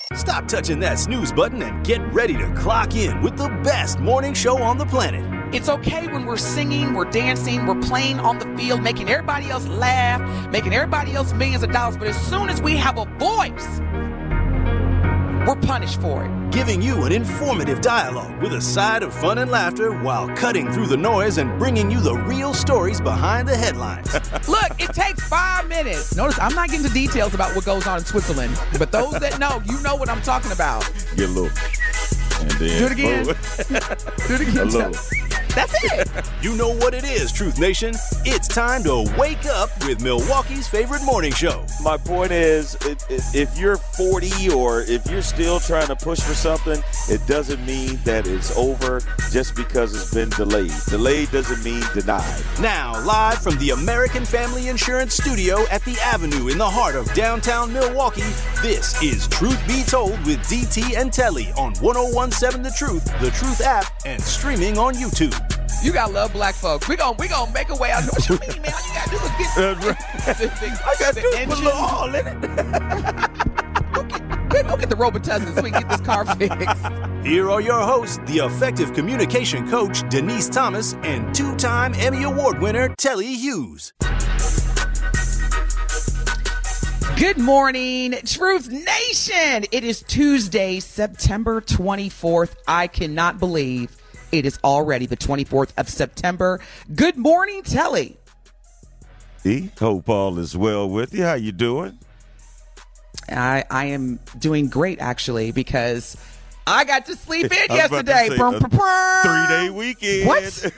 Stop touching that snooze button and get ready to clock in with the best morning show on the planet. It's okay when we're singing, we're dancing, we're playing on the field, making everybody else laugh, making everybody else millions of dollars. But as soon as we have a voice, we're punished for it. Giving you an informative dialogue with a side of fun and laughter while cutting through the noise and bringing you the real stories behind the headlines. Look, it takes 5 minutes. Notice I'm not getting into details about what goes on in Switzerland, but those that know, you know what I'm talking about. Get a little. And then do it again. Do it again. A little. That's it. You know what it is, Truth Nation. It's time to wake up with Milwaukee's favorite morning show. My point is, if you're 40 or if you're still trying to push for something, it doesn't mean that it's over just because it's been delayed. Delayed doesn't mean denied. Now, live from the American Family Insurance Studio at the Avenue in the heart of downtown Milwaukee, this is Truth Be Told with DT and Telly on 101.7 The Truth app, and streaming on YouTube. You gotta love black folks. We gonna make a way out. What you mean, man? All you gotta do is get. I got to put a little all in it. Go get the Robitussin so we can get this car fixed. Here are your hosts, the effective communication coach Denise Thomas and two-time Emmy Award winner Telly Hughes. Good morning, Truth Nation. It is Tuesday, September 24th. I cannot believe it is already the 24th of September. Good morning, Telly. Hope all is well with you. How you doing? I am doing great, actually, because I got to sleep in yesterday. 3-day weekend. What?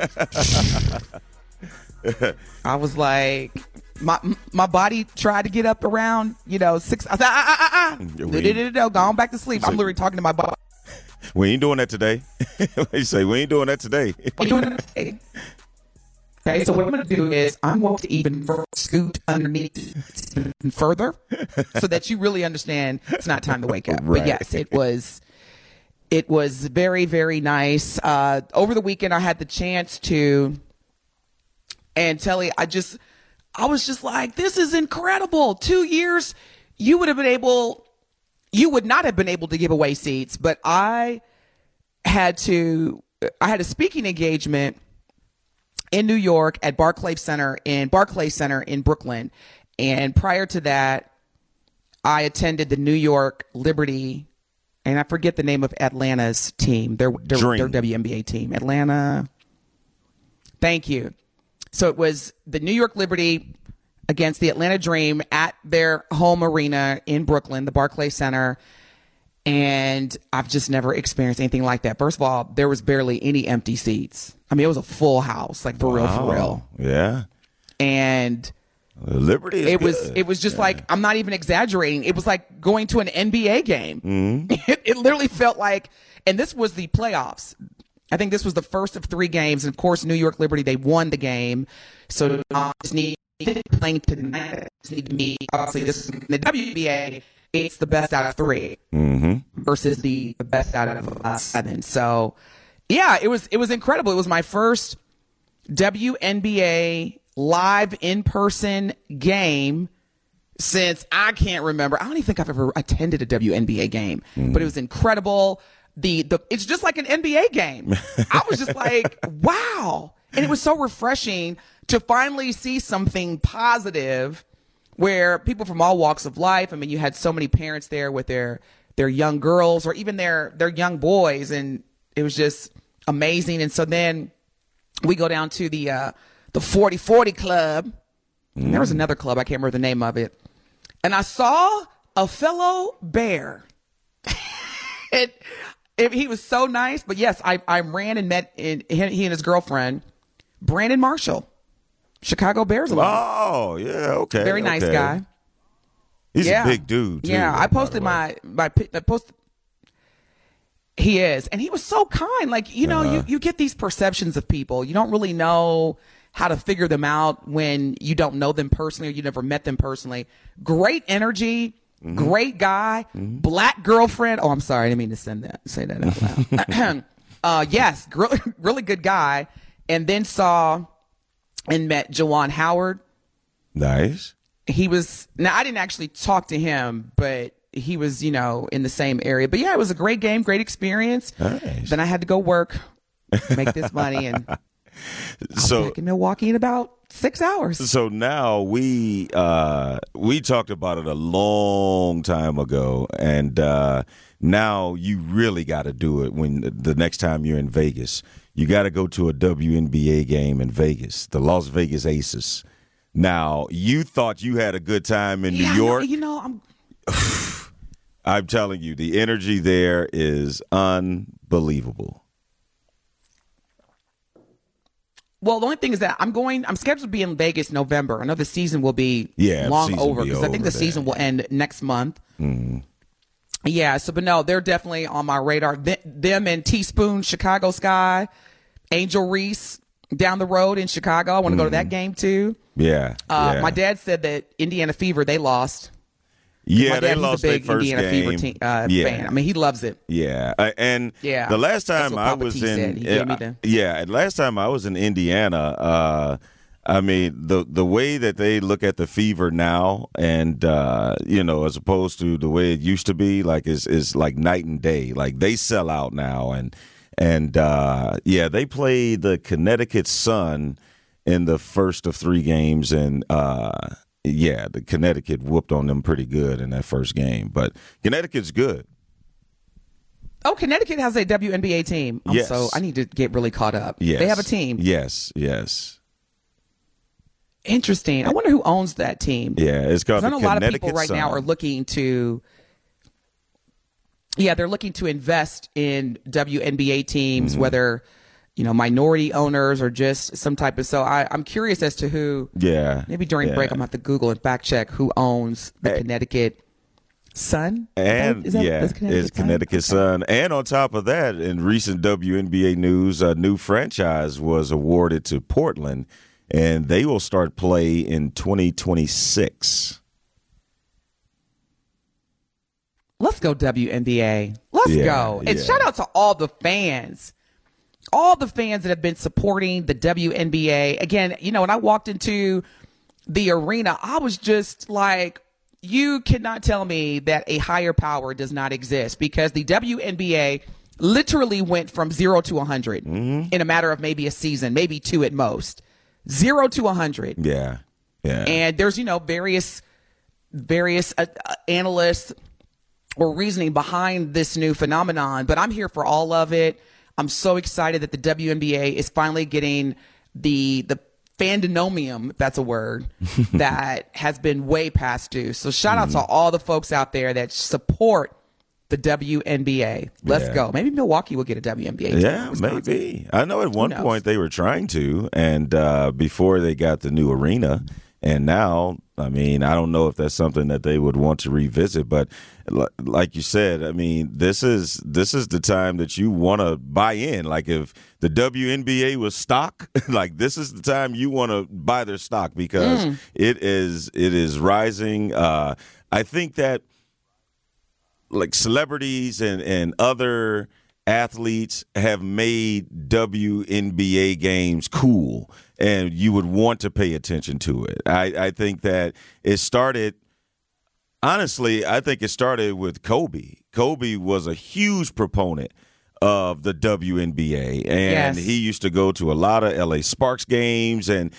I was like, my body tried to get up around, 6. I said, go on back to sleep. I'm literally talking to my body. We ain't doing that today. You say we ain't doing that today. Okay, so what I'm going to do is I'm going to even scoot underneath even further so that you really understand it's not time to wake up. Right. But yes, it was very, very nice. Over the weekend, I had the chance to, and Telly, I was just like, this is incredible. 2 years, you would not have been able to give away seats, but I had a speaking engagement in New York at Barclays Center in Brooklyn. And prior to that, I attended the New York Liberty, and I forget the name of Atlanta's team, their WNBA team. Atlanta. Thank you. So it was the New York Liberty against the Atlanta Dream at their home arena in Brooklyn, the Barclays Center. And I've just never experienced anything like that. First of all, there was barely any empty seats. I mean, it was a full house, like for real. Yeah. And Liberty is it was just like, I'm not even exaggerating. It was like going to an NBA game. Mm-hmm. It literally felt like, and this was the playoffs. I think this was the first of 3 games. And of course, New York Liberty, they won the game. So just need playing tonight. Just need to meet. Obviously, this in the WNBA, it's the best out of 3 versus the best out of 7. So, yeah, it was incredible. It was my first WNBA live in-person game since I can't remember. I don't even think I've ever attended a WNBA game, but it was incredible. It's just like an NBA game. I was just like, wow. And it was so refreshing to finally see something positive where people from all walks of life, I mean, you had so many parents there with their young girls or even their young boys, and it was just amazing. And so then we go down to the 40-40 club. And there was another club, I can't remember the name of it. And I saw a fellow Bear. He was so nice. But yes, I ran and met he and his girlfriend, Brandon Marshall, Chicago Bears alum. Oh, yeah, okay. Very nice guy. He's a big dude, too. Yeah, I posted my post. He is. And he was so kind. Like, you get these perceptions of people. You don't really know how to figure them out when you don't know them personally or you never met them personally. Great energy. Mm-hmm. Great guy. Mm-hmm. Black girlfriend. Oh, I'm sorry. I didn't mean to say that out loud. Yes, really good guy. And then saw and met Juwan Howard. Nice. Now I didn't actually talk to him, but he was, in the same area. But yeah, it was a great game, great experience. Nice. Then I had to go work, make this money, and I'm back in Milwaukee in about 6 hours. So now we talked about it a long time ago, and now you really got to do it when the next time you're in Vegas. You got to go to a WNBA game in Vegas, the Las Vegas Aces. Now, you thought you had a good time in New York. I'm telling you, the energy there is unbelievable. Well, the only thing is that I'm scheduled to be in Vegas in November. I know the season will be long over because I think the season will end next month. Mm-hmm. Yeah, but no, they're definitely on my radar. Them and Teaspoon, Chicago Sky, Angel Reese down the road in Chicago. I want to go to that game too. Yeah. My dad said that Indiana Fever, they lost. Yeah, they lost their first Indiana game. Fever fan. I mean, he loves it. Yeah, the last time I was last time I was in Indiana, I mean, the way that they look at the Fever now, and as opposed to the way it used to be, like is like night and day. Like they sell out now, and they play the Connecticut Sun in the first of 3 games, and the Connecticut whooped on them pretty good in that first game. But Connecticut's good. Oh, Connecticut has a WNBA team. Yes. So I need to get really caught up. Yes. They have a team. Yes. Interesting. I wonder who owns that team. Yeah, it's called the Connecticut Sun. I know a lot of people right now are looking to they're looking to invest in WNBA teams, whether minority owners or just some type of. So I'm curious as to who. Yeah. Maybe during break, I'm going to have to Google and fact check who owns the Connecticut Sun. And it's Connecticut Sun. And on top of that, in recent WNBA news, a new franchise was awarded to Portland, and they will start play in 2026. Let's go WNBA. Let's go. And shout out to all the fans. All the fans that have been supporting the WNBA. Again, when I walked into the arena, I was just like, you cannot tell me that a higher power does not exist, because the WNBA literally went from 0 to 100 in a matter of maybe a season, maybe 2 at most. 0 to 100. Yeah. And there's, various analysts or reasoning behind this new phenomenon, but I'm here for all of it. I'm so excited that the WNBA is finally getting the fandonomium, if that's a word, that has been way past due. So shout out to all the folks out there that support the WNBA. Let's go. Maybe Milwaukee will get a WNBA team. Yeah, maybe. I know at one point they were trying to, and before they got the new arena. And now, I mean, I don't know if that's something that they would want to revisit, but like you said, I mean, this is the time that you want to buy in. Like if the WNBA was stock, like this is the time you want to buy their stock, because it is rising. I think that like celebrities and other athletes have made WNBA games cool, and you would want to pay attention to it. I think that it started, honestly, I think it started with Kobe. Kobe was a huge proponent of the WNBA, and he used to go to a lot of LA Sparks games, and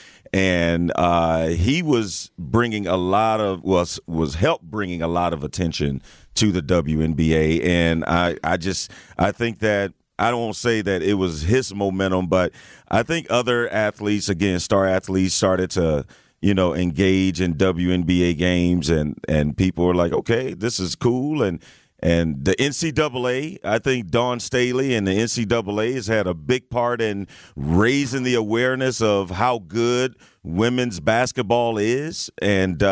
he was bringing a lot of was helped bringing a lot of attention to the WNBA, and I think that I don't say that it was his momentum, but I think other athletes, again, star athletes, started to engage in WNBA games, and people were like, okay, this is cool, and the NCAA, I think Dawn Staley and the NCAA has had a big part in raising the awareness of how good women's basketball is, and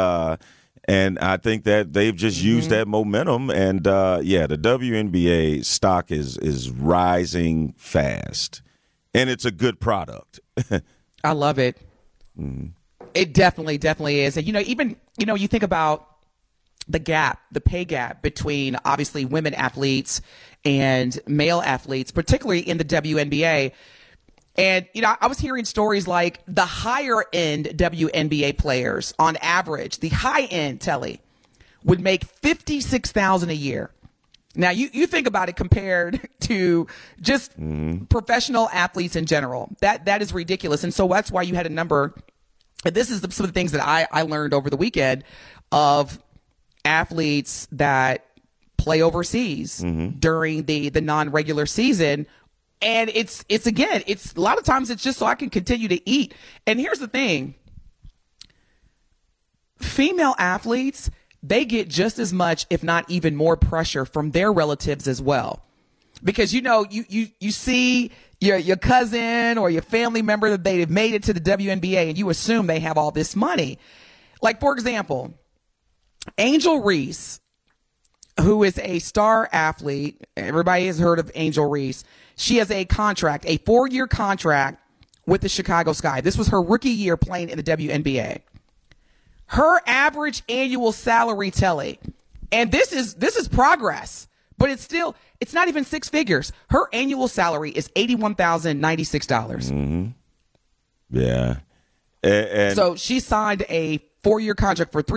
I think that they've just used that momentum, and the WNBA stock is rising fast, and it's a good product. I love it. It definitely is, and even you think about the pay gap between obviously women athletes and male athletes, particularly in the WNBA. And, I was hearing stories like the higher end WNBA players on average, the high end, Telly, would make $56,000 a year. Now, you think about it compared to just professional athletes in general. That is ridiculous. And so that's why you had a number. And this is some of the things that I learned over the weekend of athletes that play overseas during the non-regular season. And it's a lot of times it's just so I can continue to eat. And here's the thing. Female athletes, they get just as much, if not even more pressure from their relatives as well. Because, you see your cousin or your family member that they've made it to the WNBA and you assume they have all this money. Like, for example, Angel Reese, who is a star athlete. Everybody has heard of Angel Reese. She has a contract, a 4-year contract with the Chicago Sky. This was her rookie year playing in the WNBA. Her average annual salary, Telly, and this is progress, but it's not even six figures. Her annual salary is $81,096. Yeah. And so she signed a 4-year contract for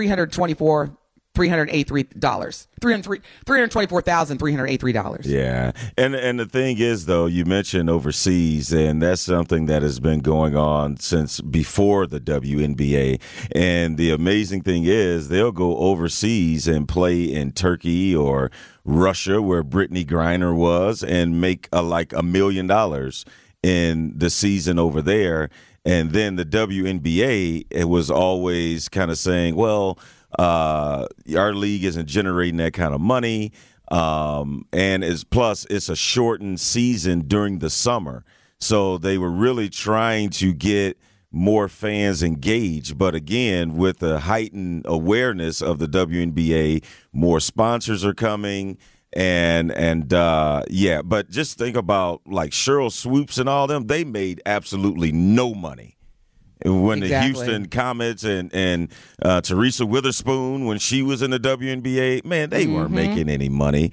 $324,383. Yeah. And the thing is, though, you mentioned overseas, and that's something that has been going on since before the WNBA. And the amazing thing is they'll go overseas and play in Turkey or Russia, where Brittany Griner was, and make like $1 million in the season over there. And then the WNBA, it was always kind of saying, well, our league isn't generating that kind of money. And plus it's a shortened season during the summer. So they were really trying to get more fans engaged. But again, with the heightened awareness of the WNBA, more sponsors are coming. But just think about like Sheryl Swoops and all them, they made absolutely no money. When the Houston Comets and Teresa Witherspoon, when she was in the WNBA, man, they weren't making any money.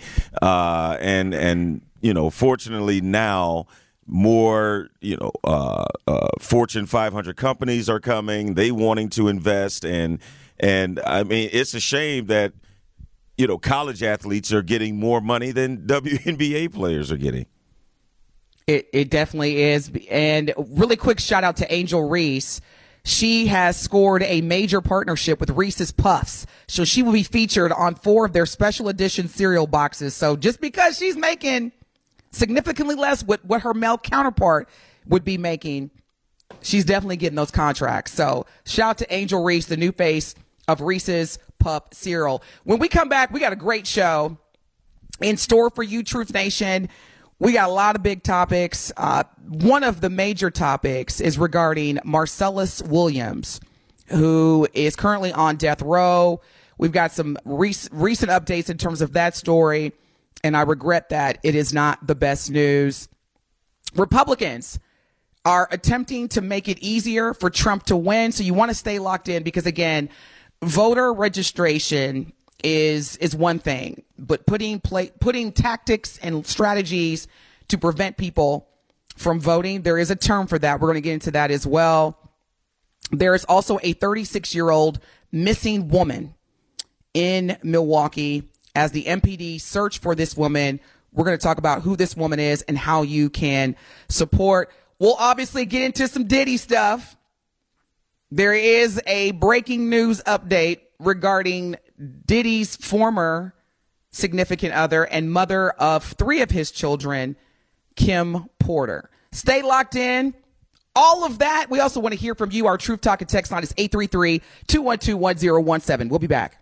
Fortunately now more, Fortune 500 companies are coming. They wanting to invest. And I mean, it's a shame that, college athletes are getting more money than WNBA players are getting. It definitely is. And really quick shout out to Angel Reese. She has scored a major partnership with Reese's Puffs. So she will be featured on 4 of their special edition cereal boxes. So just because she's making significantly less what her male counterpart would be making, she's definitely getting those contracts. So shout out to Angel Reese, the new face of Reese's Puff cereal. When we come back, we got a great show in store for you, Truth Nation. We got a lot of big topics. One of the major topics is regarding Marcellus Williams, who is currently on death row. We've got some recent updates in terms of that story, and I regret that it is not the best news. Republicans are attempting to make it easier for Trump to win, so you want to stay locked in because, again, voter registration is one thing, but putting tactics and strategies to prevent people from voting, there is a term for that. We're going to get into that as well. There is also a 36-year-old missing woman in Milwaukee. As the MPD search for this woman, we're going to talk about who this woman is and how you can support. We'll obviously get into some Diddy stuff. There is a breaking news update regarding Diddy's former significant other and mother of 3 of his children, Kim Porter. Stay locked in. All of that. We also want to hear from you. Our Truth Talk and text line is 833-212-1017. We'll be back.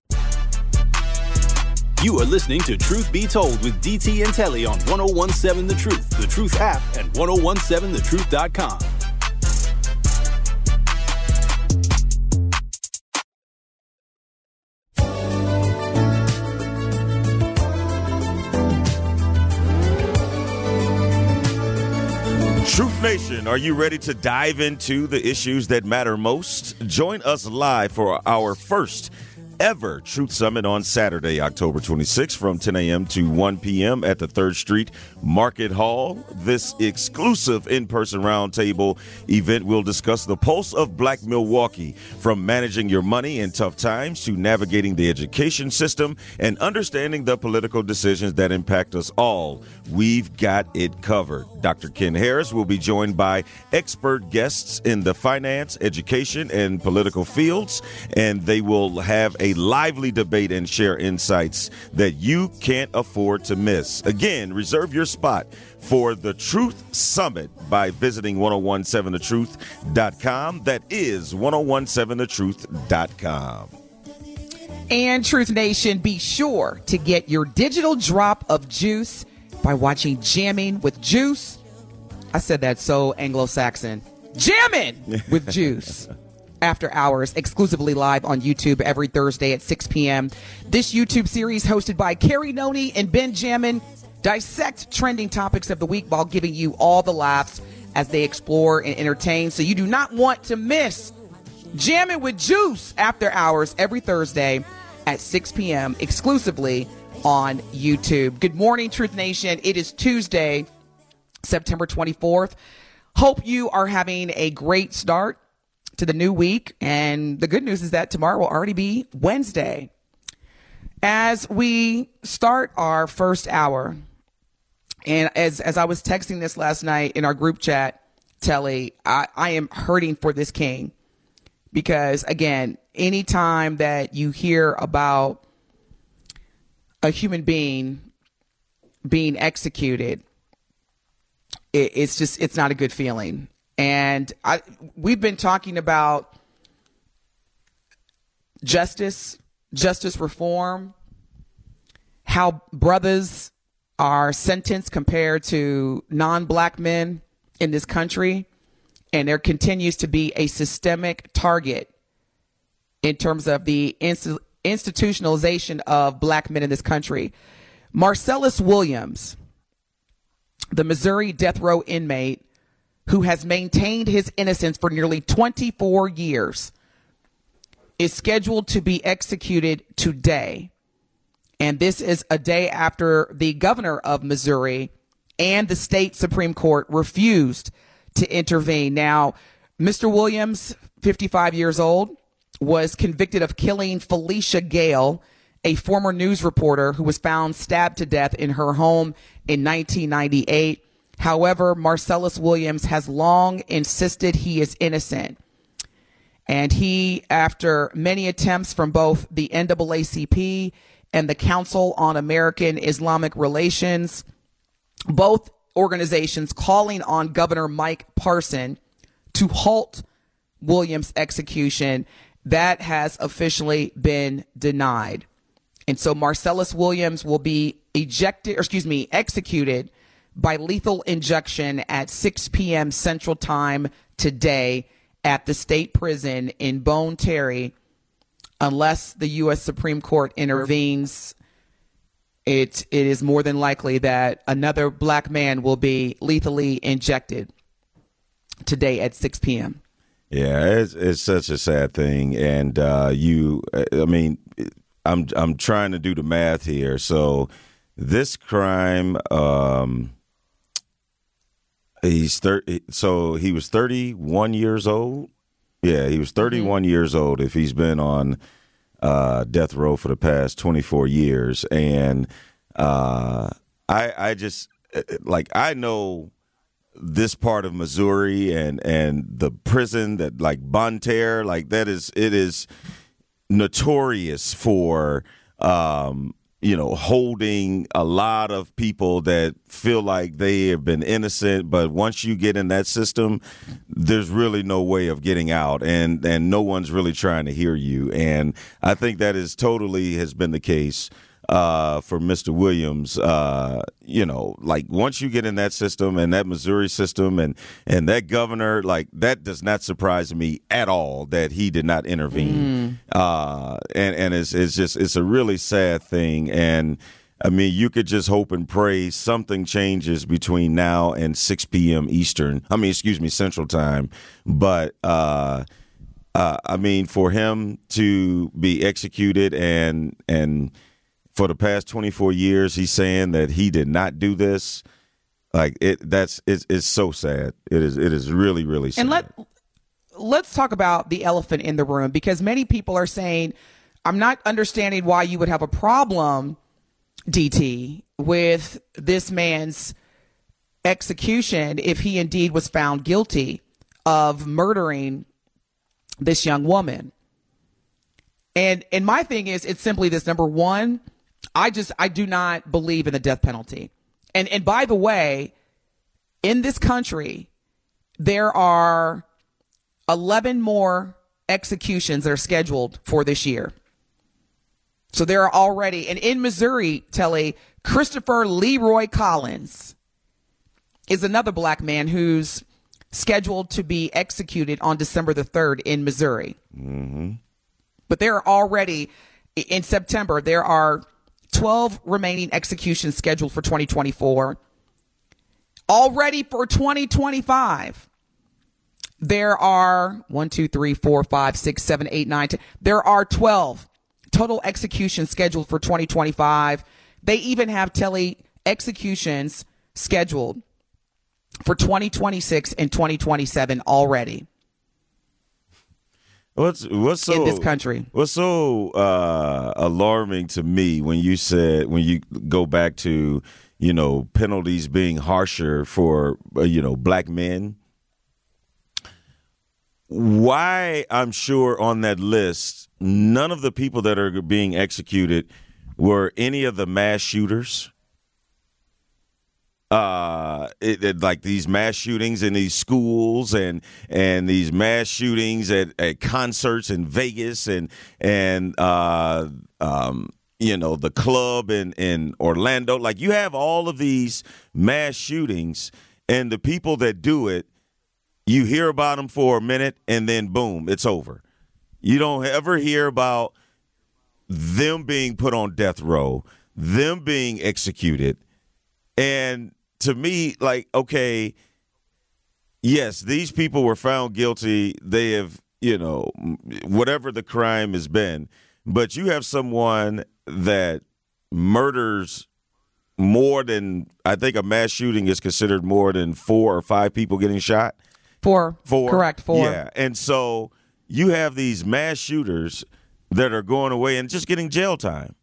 You are listening to Truth Be Told with DT and Telly on 1017 The Truth, The Truth app, and 1017thetruth.com. Truth Nation, are you ready to dive into the issues that matter most? Join us live for our first ever Truth Summit on Saturday, October 26th from 10 a.m. to 1 p.m. at the 3rd Street Market Hall. This exclusive in-person roundtable event will discuss the pulse of Black Milwaukee, from managing your money in tough times to navigating the education system and understanding the political decisions that impact us all. We've got it covered. Dr. Ken Harris will be joined by expert guests in the finance, education, and political fields, and they will have a lively debate and share insights that you can't afford to miss. Again, reserve your spot for the Truth Summit by visiting 1017thetruth.com. That is 1017thetruth.com. And Truth Nation, be sure to get your digital drop of juice by watching Jamming with Juice. I said that so Anglo-Saxon. Jamming with Juice. After Hours, exclusively live on YouTube every Thursday at 6 p.m. This YouTube series, hosted by Carrie Noni and Ben Jammin, dissect trending topics of the week while giving you all the laughs as they explore and entertain. So you do not want to miss Jammin' with Juice After Hours every Thursday at 6 p.m. exclusively on YouTube. Good morning, Truth Nation. It is Tuesday, September 24th. Hope you are having a great start to the new week. And the good news is that tomorrow will already be Wednesday. As we start our first hour, and as I was texting this last night in our group chat, Telly, I am hurting for this king. Because, again, anytime that you hear about a human being being executed, it's not a good feeling. And we've been talking about justice reform, how brothers are sentenced compared to non-black men in this country. And there continues to be a systemic target in terms of the institutionalization of black men in this country. Marcellus Williams, the Missouri death row inmate who has maintained his innocence for nearly 24 years, is scheduled to be executed today. And this is a day after the governor of Missouri and the state Supreme Court refused to intervene. Now, Mr. Williams, 55 years old, was convicted of killing Felicia Gale, a former news reporter who was found stabbed to death in her home in 1998. However, Marcellus Williams has long insisted he is innocent. And he, after many attempts from both the NAACP and the Council on American Islamic Relations, both organizations calling on Governor Mike Parson to halt Williams' execution, that has officially been denied. And so Marcellus Williams will be executed by lethal injection at 6 p.m. Central Time today at the state prison in Bone Terry, unless the U.S. Supreme Court intervenes. It is more than likely that another black man will be lethally injected today at 6 p.m. Yeah, it's such a sad thing, and I'm trying to do the math here. So this crime, he was 31 years old. Yeah, he was 31 years old if he's been on death row for the past 24 years. And I know this part of Missouri and the prison that like Bone Terry, it is notorious for holding a lot of people that feel like they have been innocent, but once you get in that system, there's really no way of getting out, and no one's really trying to hear you. And I think that has been the case for Mr. Williams. Once you get in that system and that Missouri system and that governor, that does not surprise me at all that he did not intervene. It's a really sad thing. And I mean, you could just hope and pray something changes between now and 6 p.m. Central Time. But I mean, for him to be executed and for the past 24 years, he's saying that he did not do this. Like it's so sad. It is really, really sad. And let's talk about the elephant in the room, because many people are saying, I'm not understanding why you would have a problem, DT, with this man's execution if he indeed was found guilty of murdering this young woman. And my thing is, it's simply this. Number one, I do not believe in the death penalty. And by the way, in this country, there are 11 more executions that are scheduled for this year. So there are already, and in Missouri, Telly, Christopher Leroy Collins is another black man who's scheduled to be executed on December the 3rd in Missouri. Mm-hmm. But there are already, in September, there are 12 remaining executions scheduled for 2024. Already for 2025, there are 1, 2, 3, 4, 5, 6, 7, 8, 9, 10. There are 12 total executions scheduled for 2025. They even have executions scheduled for 2026 and 2027 already. What's so in this country? What's so alarming to me when you go back to, penalties being harsher for black men? Why, I'm sure on that list, none of the people that are being executed were any of the mass shooters. Like these mass shootings in these schools and these mass shootings at concerts in Vegas and the club in Orlando. Like, you have all of these mass shootings, and the people that do it, you hear about them for a minute and then boom, it's over. You don't ever hear about them being put on death row, them being executed. And to me, like, okay, yes, these people were found guilty. They have, whatever the crime has been. But you have someone that murders more than, I think a mass shooting is considered more than 4 or 5 people getting shot. 4. Correct, 4. Yeah. And so you have these mass shooters that are going away and just getting jail time.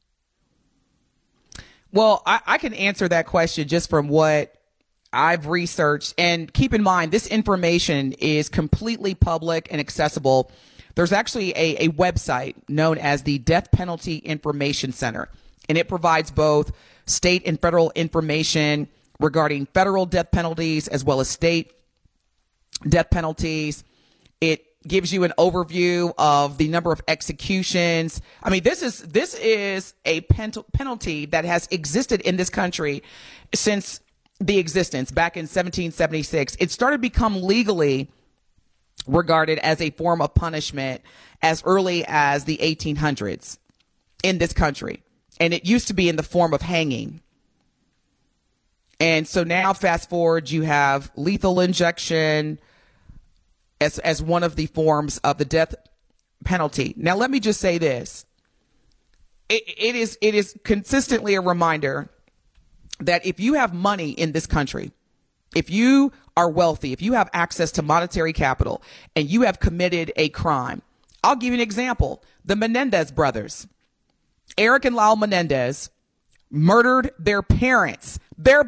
Well, I can answer that question just from what I've researched. And keep in mind, this information is completely public and accessible. There's actually a website known as the Death Penalty Information Center, and it provides both state and federal information regarding federal death penalties as well as state death penalties. It gives you an overview of the number of executions. I mean, this is a penalty that has existed in this country since the existence back in 1776. It started to become legally regarded as a form of punishment as early as the 1800s in this country. And it used to be in the form of hanging. And so now, fast forward, you have lethal injection as one of the forms of the death penalty. Now, let me just say this. It is consistently a reminder that if you have money in this country, if you are wealthy, if you have access to monetary capital, and you have committed a crime, I'll give you an example. The Menendez brothers, Eric and Lyle Menendez, murdered their parents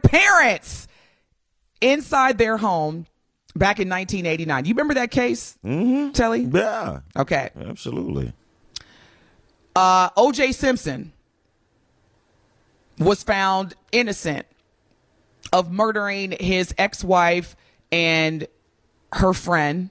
inside their home back in 1989. You remember that case, Telly? Yeah. Okay. Absolutely. O.J. Simpson was found innocent of murdering his ex-wife and her friend.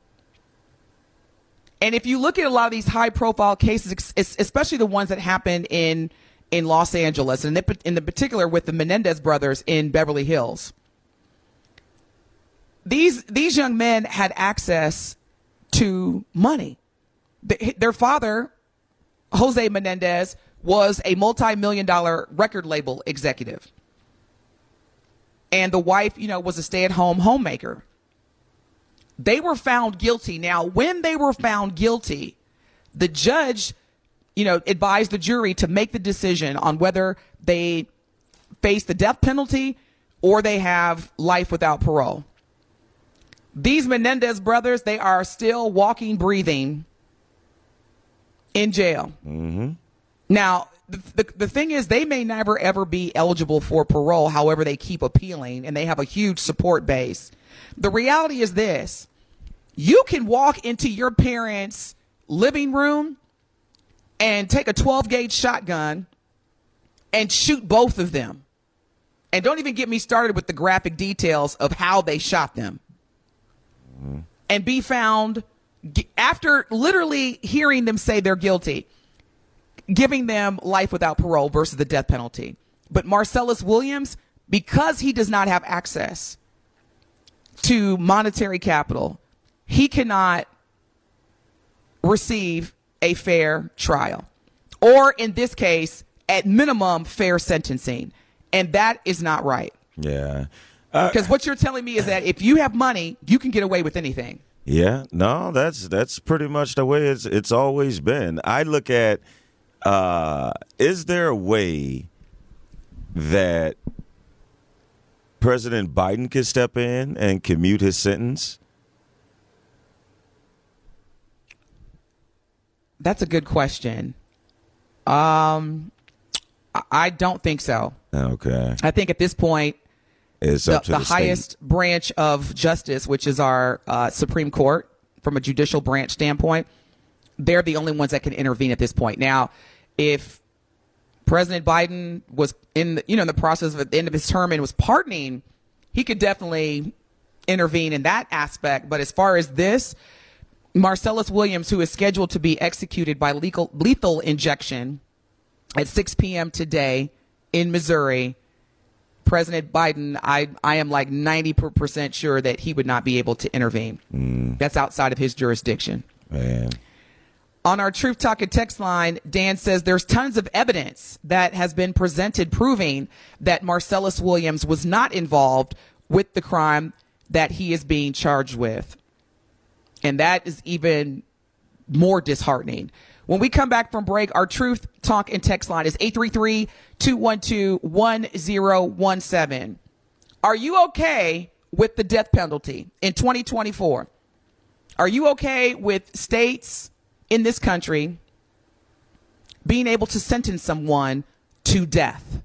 And if you look at a lot of these high-profile cases, especially the ones that happened in Los Angeles, and in the particular with the Menendez brothers in Beverly Hills, these young men had access to money. Their father, Jose Menendez, was a multi-million-dollar record label executive. And the wife, was a stay-at-home homemaker. They were found guilty. Now, when they were found guilty, the judge, advised the jury to make the decision on whether they face the death penalty or they have life without parole. These Menendez brothers, they are still walking, breathing in jail. Mm-hmm. Now, the thing is, they may never, ever be eligible for parole. However, they keep appealing and they have a huge support base. The reality is this: you can walk into your parents' living room and take a 12-gauge shotgun and shoot both of them. And don't even get me started with the graphic details of how they shot them. Mm-hmm. And be found, after literally hearing them say they're guilty, giving them life without parole versus the death penalty. But Marcellus Williams, because he does not have access to monetary capital, he cannot receive a fair trial, or in this case, at minimum, fair sentencing. And that is not right. Yeah. Because what you're telling me is that if you have money, you can get away with anything. Yeah. No, that's pretty much the way it's always been. I look at, is there a way that President Biden could step in and commute his sentence? That's a good question. I don't think so. Okay. I think at this point, it's up to the highest branch of justice, which is our Supreme Court, from a judicial branch standpoint, they're the only ones that can intervene at this point. Now, if President Biden was in the process of at the end of his term and was pardoning, he could definitely intervene in that aspect. But as far as this, Marcellus Williams, who is scheduled to be executed by lethal injection at 6 p.m. today in Missouri, President Biden, I am like 90% sure that he would not be able to intervene. That's outside of his jurisdiction. Man. On our Truth Talking text line, Dan says there's tons of evidence that has been presented proving that Marcellus Williams was not involved with the crime that he is being charged with. And that is even more disheartening. When we come back from break, our Truth Talk and text line is 833-212-1017. Are you okay with the death penalty in 2024? Are you okay with states in this country being able to sentence someone to death?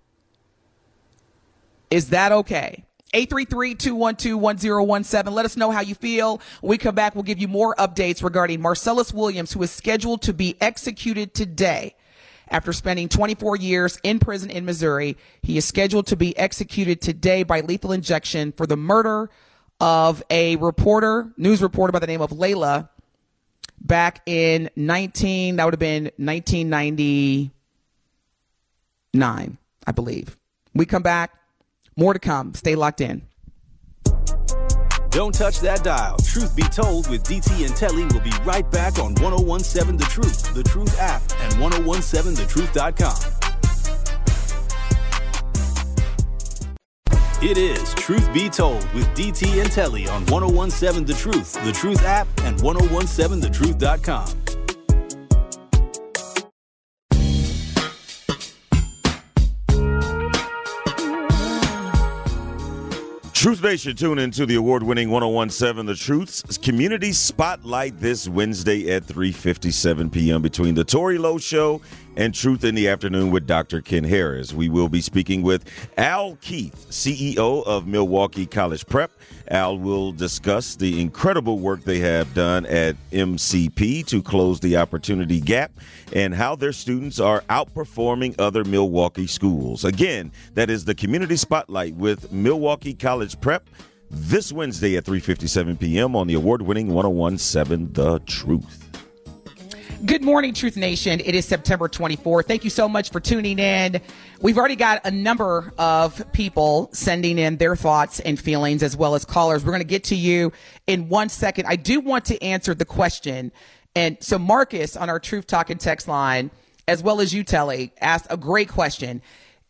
Is that okay? 833-212-1017. Let us know how you feel. When we come back, we'll give you more updates regarding Marcellus Williams, who is scheduled to be executed today. After spending 24 years in prison in Missouri, he is scheduled to be executed today by lethal injection for the murder of a news reporter by the name of Layla back in 1999, I believe. We come back. More to come. Stay locked in. Don't touch that dial. Truth Be Told with DT and Telly will be right back on 1017 The Truth, The Truth app, and 1017thetruth.com. It is Truth Be Told with DT and Telly on 1017 The Truth app, and 1017thetruth.com. Truth Nation, tune into the award-winning 1017 The Truth's Community Spotlight this Wednesday at 3:57 p.m. between The Tori Lowe Show and Truth in the Afternoon with Dr. Ken Harris. We will be speaking with Al Keith, CEO of Milwaukee College Prep. Al will discuss the incredible work they have done at MCP to close the opportunity gap and how their students are outperforming other Milwaukee schools. Again, that is the Community Spotlight with Milwaukee College Prep this Wednesday at 3:57 p.m. on the award-winning 1017 The Truth. Good morning, Truth Nation. It is September 24th. Thank you so much for tuning in. We've already got a number of people sending in their thoughts and feelings, as well as callers. We're going to get to you in 1 second. I do want to answer the question. And so Marcus on our Truth Talking text line, as well as you, Telly, asked a great question.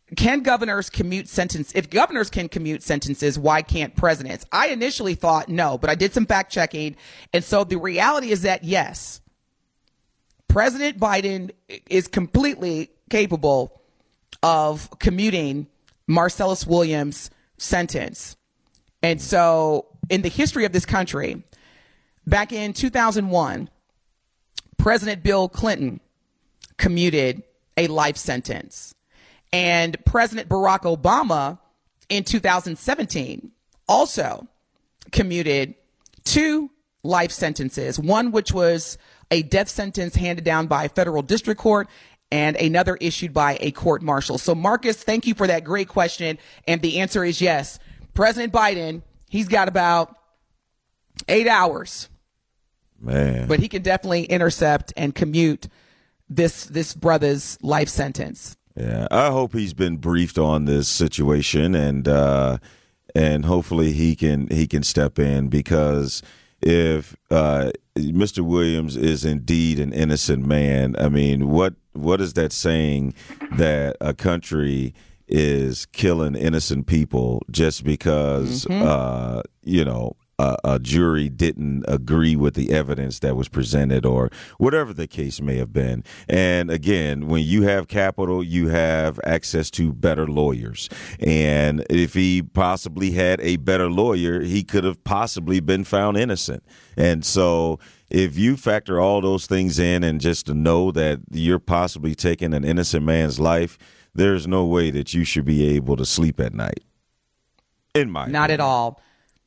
can governors commute sentence? If governors can commute sentences, why can't presidents? I initially thought no, but I did some fact checking. And so the reality is that yes, President Biden is completely capable of commuting Marcellus Williams' sentence. And so in the history of this country, back in 2001, President Bill Clinton commuted a life sentence. And President Barack Obama in 2017 also commuted 2 life sentences, one which was a death sentence handed down by a federal district court and another issued by a court martial. So, Marcus, thank you for that great question. And the answer is yes. President Biden, he's got about 8 hours. Man. But he can definitely intercept and commute this brother's life sentence. Yeah, I hope he's been briefed on this situation, and hopefully he can step in, because if Mr. Williams is indeed an innocent man, I mean, what is that saying, that a country is killing innocent people just because a jury didn't agree with the evidence that was presented, or whatever the case may have been. And again, when you have capital, you have access to better lawyers. And if he possibly had a better lawyer, he could have possibly been found innocent. And so if you factor all those things in, and just to know that you're possibly taking an innocent man's life, there's no way that you should be able to sleep at night. In my Not at all.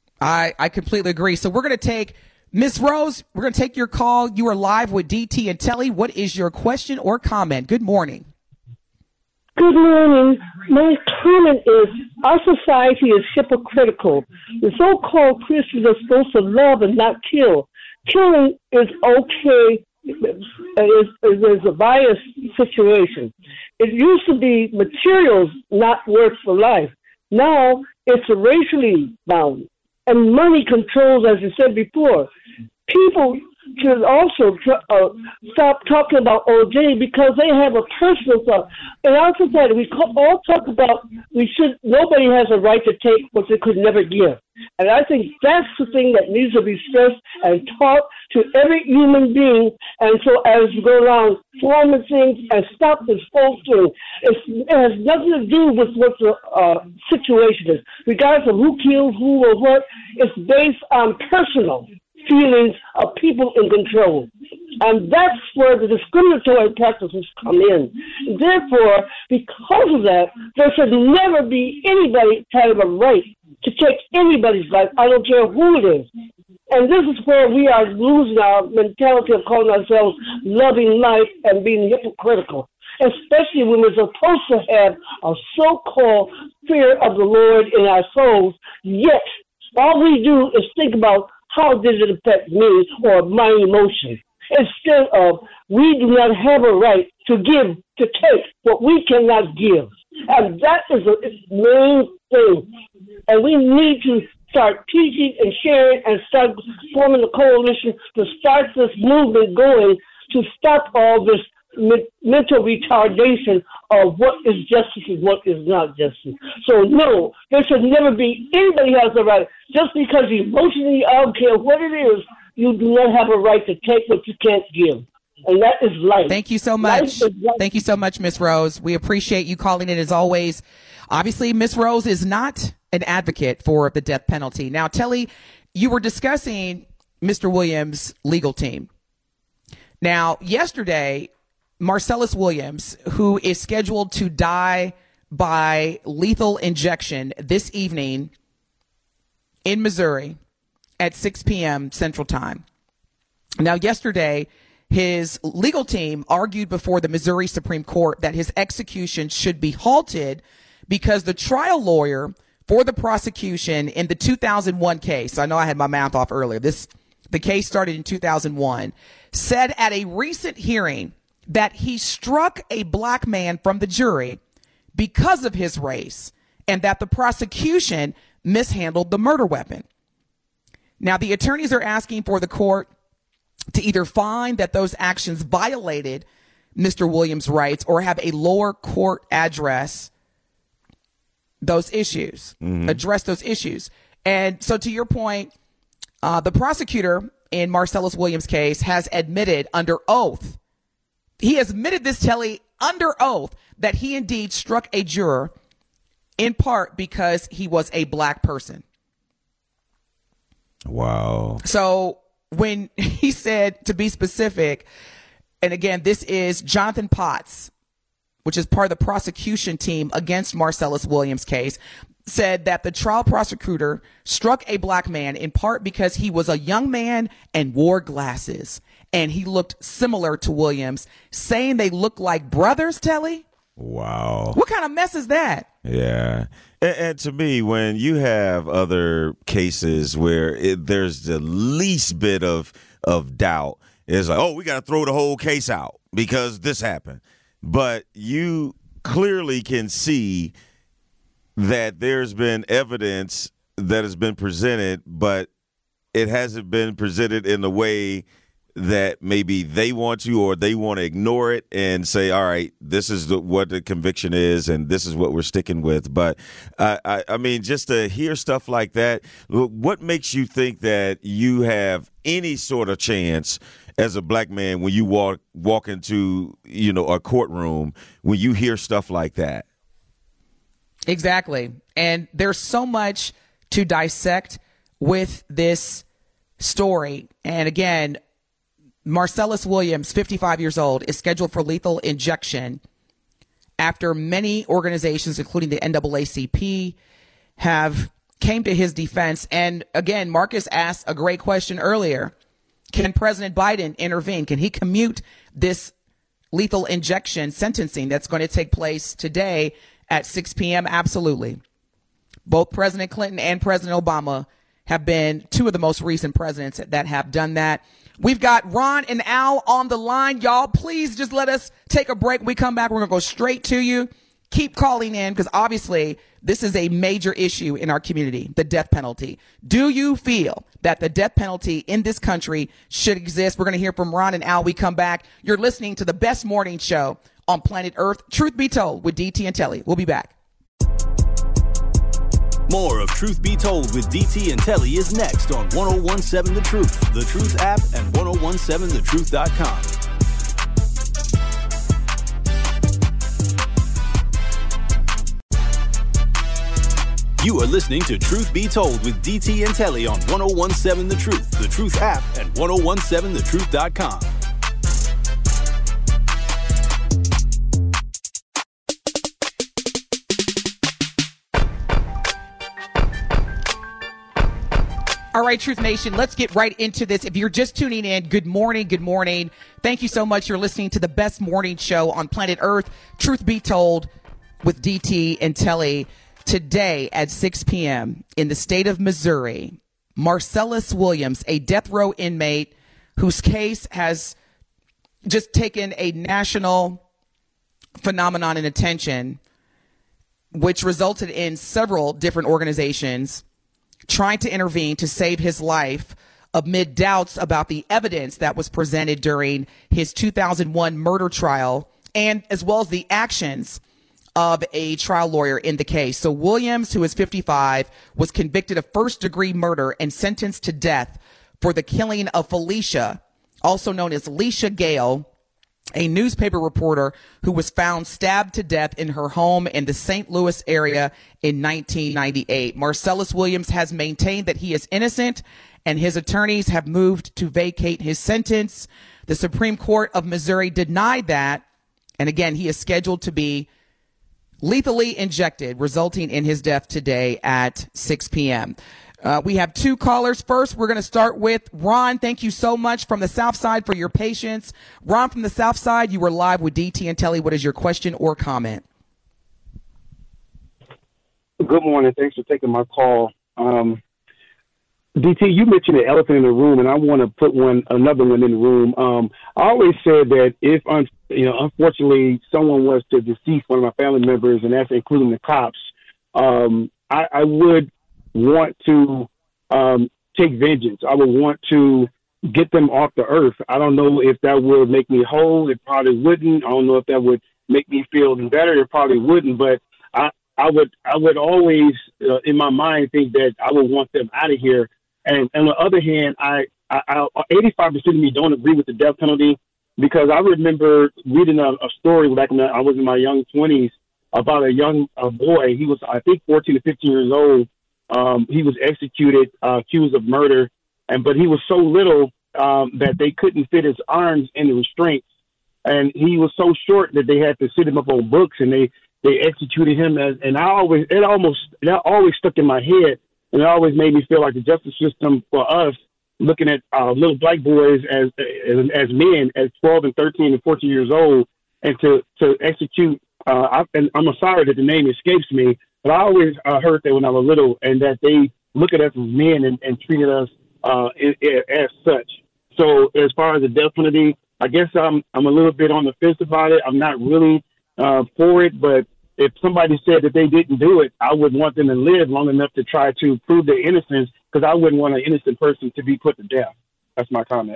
I completely agree. So we're going to take Miss Rose. We're going to take your call. You are live with DT and Telly. What is your question or comment? Good morning. Good morning. My comment is, our society is hypocritical. The so-called Christians are supposed to love and not kill. Killing is okay. There's a biased situation. It used to be materials not worth for life. Now it's racially bound. And money controls, as you said before. People should also stop talking about OJ, because they have a personal thought. In our society, we all talk about nobody has a right to take what they could never give. And I think that's the thing that needs to be stressed and taught to every human being. And so as you go around forming things and stop this false thing, it has nothing to do with what the situation is. Regardless of who killed who or what, it's based on personal feelings of people in control. And that's where the discriminatory practices come in. Therefore, because of that, there should never be anybody having a right to take anybody's life. I don't care who it is. And this is where we are losing our mentality of calling ourselves loving life and being hypocritical, especially when we're supposed to have a so-called fear of the Lord in our souls, yet all we do is think about how did it affect me or my emotion, instead of we do not have a right to give, to take what we cannot give. And that is the main thing. And we need to start teaching and sharing and start forming a coalition to start this movement going, to stop all this mental retardation of what is justice and what is not justice. So no, there should never be anybody has a right. Just because emotionally, I don't care what it is, you do not have a right to take what you can't give. And that is life. Thank you so much. Thank you so much, Miss Rose. We appreciate you calling in as always. Obviously, Miss Rose is not an advocate for the death penalty. Now, Telly, you were discussing Mr. Williams' legal team. Now, yesterday, Marcellus Williams, who is scheduled to die by lethal injection this evening in Missouri at 6 p.m. Central Time. Now, yesterday, his legal team argued before the Missouri Supreme Court that his execution should be halted because the trial lawyer for the prosecution in the 2001 case, I know I had my math off earlier, the case started in 2001, said at a recent hearing that he struck a black man from the jury because of his race and that the prosecution mishandled the murder weapon. Now, the attorneys are asking for the court to either find that those actions violated Mr. Williams' rights or have a lower court address those issues, address those issues. And so to your point, the prosecutor in Marcellus Williams' case has admitted under oath, he has admitted this, Telly, under oath, that he indeed struck a juror in part because he was a black person. Wow. So when he said, to be specific, and again, this is Jonathan Potts, which is part of the prosecution team against Marcellus Williams' case, said that the trial prosecutor struck a black man in part because he was a young man and wore glasses, and he looked similar to Williams, saying they look like brothers, Telly. Wow. What kind of mess is that? Yeah. And to me, when you have other cases where there's the least bit of doubt, it's like, oh, we got to throw the whole case out because this happened. But you clearly can see that there's been evidence that has been presented, but it hasn't been presented in the way that maybe they want to, or they want to ignore it and say, all right, this is what the conviction is and this is what we're sticking with. But I mean, just to hear stuff like that, what makes you think that you have any sort of chance as a black man when you walk into, a courtroom, when you hear stuff like that? Exactly. And there's so much to dissect with this story. And again, Marcellus Williams, 55 years old, is scheduled for lethal injection after many organizations, including the NAACP, have came to his defense. And again, Marcus asked a great question earlier. Can President Biden intervene? Can he commute this lethal injection sentencing that's going to take place today at 6 p.m.? Absolutely. Both President Clinton and President Obama have been two of the most recent presidents that have done that. We've got Ron and Al on the line. Y'all, please just let us take a break. When we come back, we're going to go straight to you. Keep calling in because obviously this is a major issue in our community, the death penalty. Do you feel that the death penalty in this country should exist? We're going to hear from Ron and Al. We come back. You're listening to the best morning show on planet Earth, Truth Be Told with DT and Telly. We'll be back. More of Truth Be Told with DT and Telly is next on 1017 The Truth, The Truth app, and 1017thetruth.com. You are listening to Truth Be Told with DT and Telly on 1017 The Truth, The Truth app, and 1017thetruth.com. All right, Truth Nation, let's get right into this. If you're just tuning in, good morning, good morning. Thank you so much. You're listening to the best morning show on planet Earth, Truth Be Told with DT and Telly. Today at 6 p.m. in the state of Missouri, Marcellus Williams, a death row inmate whose case has just taken a national phenomenon and attention, which resulted in several different organizations trying to intervene to save his life amid doubts about the evidence that was presented during his 2001 murder trial, and as well as the actions of a trial lawyer in the case. So Williams, who is 55, was convicted of first-degree murder and sentenced to death for the killing of Felicia, also known as Leisha Gale, a newspaper reporter who was found stabbed to death in her home in the St. Louis area in 1998. Marcellus Williams has maintained that he is innocent, and his attorneys have moved to vacate his sentence. The Supreme Court of Missouri denied that, and again, he is scheduled to be lethally injected, resulting in his death today at 6 p.m. We have two callers. First, we're going to start with Ron. Thank you so much from the South Side for your patience. Ron from the South Side, you were live with DT and Telly. What is your question or comment? Good morning. Thanks for taking my call. DT, you mentioned the elephant in the room, and I want to put another one in the room. I always said that if, unfortunately, someone was to decease one of my family members, and that's including the cops, I would want to take vengeance. I would want to get them off the earth. I don't know if that would make me whole. It probably wouldn't. I don't know if that would make me feel better. It probably wouldn't. But I I would always, in my mind, think that I would want them out of here. And on the other hand, I 85% of me don't agree with the death penalty, because I remember reading a story back when I was in my young 20s about a young boy. He was, I think, 14 to 15 years old. He was executed, accused of murder, but he was so little that they couldn't fit his arms in the restraints, and he was so short that they had to sit him up on books, and they executed him. And that always stuck in my head, and it always made me feel like the justice system for us, looking at little black boys as men, as 12 and 13 and 14 years old, and to execute. And I'm sorry that the name escapes me, but I always heard that when I was little, and that they look at us as men and treated us as such. So as far as the death penalty, I guess I'm a little bit on the fence about it. I'm not really for it, but if somebody said that they didn't do it, I would want them to live long enough to try to prove their innocence, because I wouldn't want an innocent person to be put to death. That's my comment.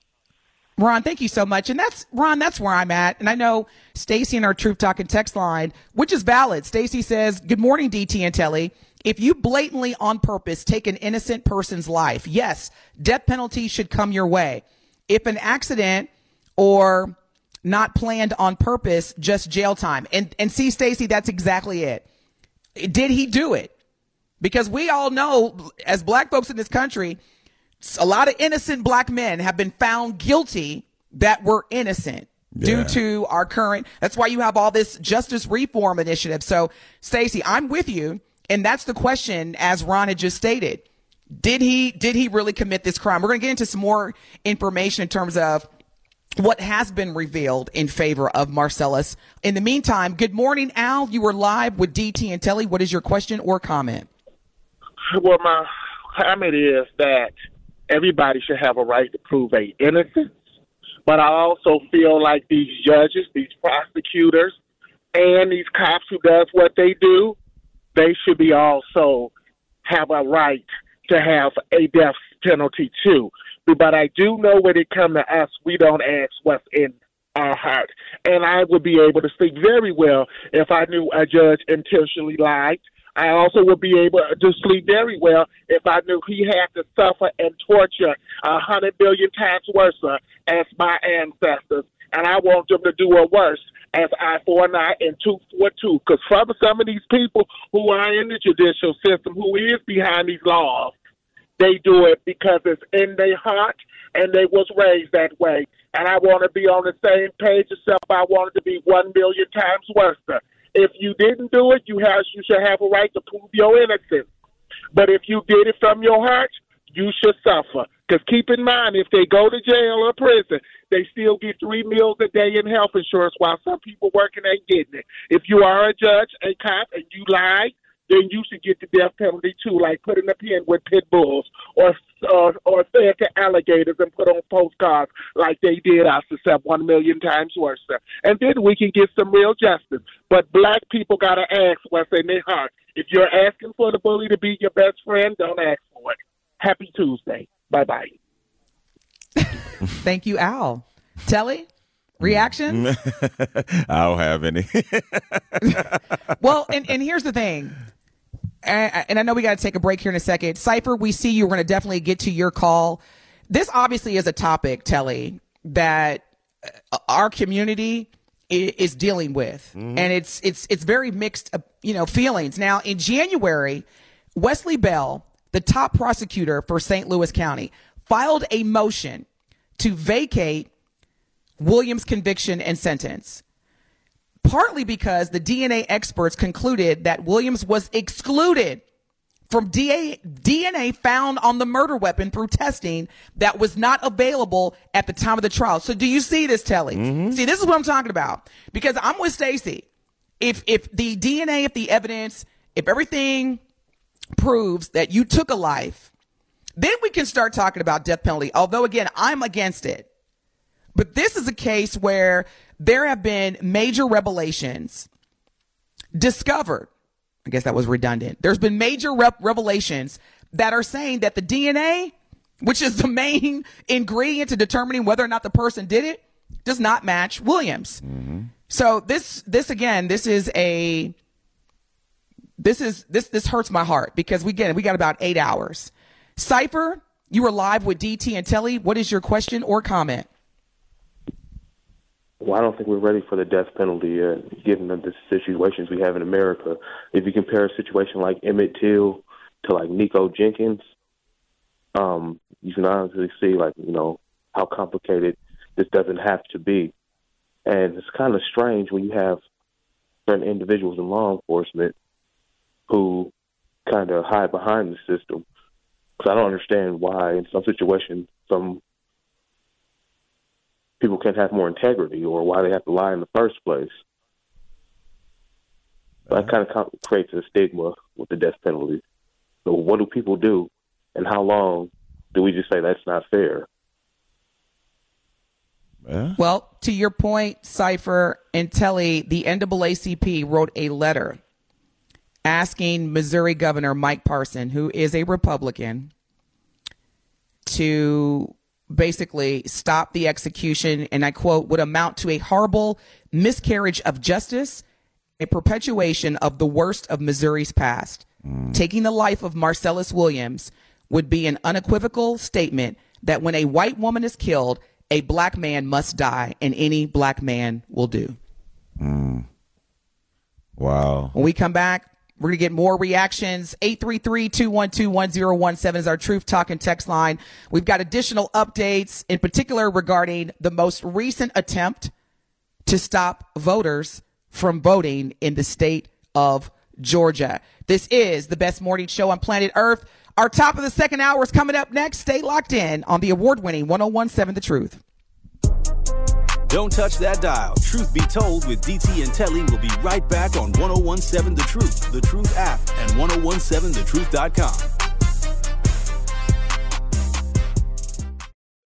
Ron, thank you so much. And that's where I'm at. And I know Stacy in our Truth Talking text line, which is valid. Stacy says, good morning, DT and Telly. If you blatantly on purpose take an innocent person's life, yes, death penalty should come your way. If an accident or not planned on purpose, just jail time. And see, Stacy, that's exactly it. Did he do it? Because we all know, as black folks in this country, a lot of innocent black men have been found guilty that were innocent due to our current. That's why you have all this justice reform initiative. So, Stacey, I'm with you. And that's the question, as Ron had just stated. Did he really commit this crime? We're going to get into some more information in terms of what has been revealed in favor of Marcellus. In the meantime, good morning, Al. You were live with DT and Telly. What is your question or comment? Well, my comment is that everybody should have a right to prove a innocence, but I also feel like these judges, these prosecutors, and these cops who does what they do, they should be also have a right to have a death penalty too. But I do know when it comes to us, we don't ask what's in our heart. And I would be able to speak very well if I knew a judge intentionally lied. I also would be able to sleep very well if I knew he had to suffer and torture 100 billion times worse as my ancestors. And I want them to do it worse as eye for an eye and tooth for a tooth. Because for some of these people who are in the judicial system, who is behind these laws, they do it because it's in their heart and they was raised that way. And I want to be on the same page yourself. I want it to be 1 million times worse. If you didn't do it, you should have a right to prove your innocence. But if you did it from your heart, you should suffer. Because keep in mind, if they go to jail or prison, they still get 3 meals a day in health insurance, while some people working ain't getting it. If you are a judge, a cop, and you lied, then you should get the death penalty too, like put in a pen with pit bulls or fed to alligators and put on postcards like they did us, except 1 million times worse. And then we can get some real justice. But black people got to ask what's in their heart. If you're asking for the bully to be your best friend, don't ask for it. Happy Tuesday. Bye-bye. Thank you, Al. Telly? Reactions? I don't have any. Well, and here's the thing. And I know we got to take a break here in a second. Cypher, we see you. We're going to definitely get to your call. This obviously is a topic, Telly, that our community is dealing with. Mm-hmm. And it's very mixed, feelings. Now, in January, Wesley Bell, the top prosecutor for St. Louis County, filed a motion to vacate Williams' conviction and sentence, partly because the DNA experts concluded that Williams was excluded from DNA found on the murder weapon through testing that was not available at the time of the trial. So do you see this, Telly? Mm-hmm. See, this is what I'm talking about, because I'm with Stacey. If the DNA, if the evidence, if everything proves that you took a life, then we can start talking about death penalty. Although, again, I'm against it. But this is a case where there have been major revelations discovered. I guess that was redundant. There's been major revelations that are saying that the DNA, which is the main ingredient to determining whether or not the person did it, does not match Williams. Mm-hmm. So this is this hurts my heart because we got about 8 hours. Cypher, you are live with DT and Telly. What is your question or comment? Well, I don't think we're ready for the death penalty yet, given the situations we have in America. If you compare a situation like Emmett Till to like Nico Jenkins, you can honestly see how complicated this doesn't have to be. And it's kind of strange when you have certain individuals in law enforcement who kind of hide behind the system. Because I don't understand why in some situations some people can't have more integrity or why they have to lie in the first place. That kind of creates a stigma with the death penalty. So what do people do, and how long do we just say that's not fair? Yeah. Well, to your point, Cypher and Telly, the NAACP wrote a letter asking Missouri Governor Mike Parson, who is a Republican, to basically stop the execution, and I quote, would amount to a horrible miscarriage of justice, a perpetuation of the worst of Missouri's past. Taking the life of Marcellus Williams would be an unequivocal statement that when a white woman is killed, a black man must die, and any black man will do. Wow. When we come back, we're going to get more reactions. 833-212-1017 is our Truth Talk and text line. We've got additional updates, in particular regarding the most recent attempt to stop voters from voting in the state of Georgia. This is the best morning show on planet Earth. Our top of the second hour is coming up next. Stay locked in on the award-winning 1017 The Truth. Don't touch that dial. Truth Be Told with DT and Telly will be right back on 1017 The Truth app, and 1017thetruth.com.